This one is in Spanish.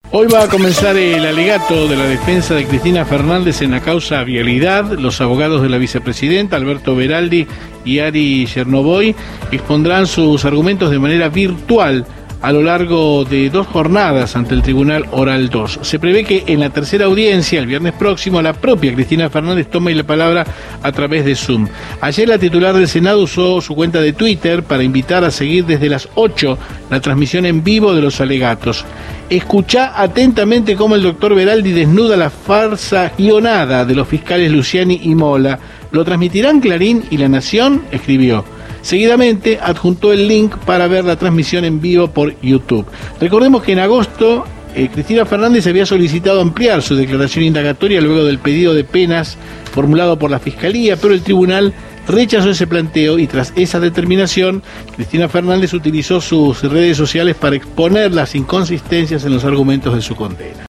Hoy va a comenzar el alegato de la defensa de Cristina Fernández en la causa Vialidad. Los abogados de la vicepresidenta, Alberto Beraldi y Ari Chernovoy, expondrán sus argumentos de manera virtual a lo largo de 2 jornadas ante el Tribunal Oral 2. Se prevé que en la tercera audiencia, el viernes próximo, la propia Cristina Fernández tome la palabra a través de Zoom. Ayer la titular del Senado usó su cuenta de Twitter para invitar a seguir desde las 8 la transmisión en vivo de los alegatos. Escuchá atentamente cómo el doctor Beraldi desnuda la farsa guionada de los fiscales Luciani y Mola. ¿Lo transmitirán Clarín y La Nación?, escribió. Seguidamente adjuntó el link para ver la transmisión en vivo por YouTube. Recordemos que en agosto Cristina Fernández había solicitado ampliar su declaración indagatoria luego del pedido de penas formulado por la Fiscalía, pero el tribunal rechazó ese planteo y tras esa determinación, Cristina Fernández utilizó sus redes sociales para exponer las inconsistencias en los argumentos de su condena.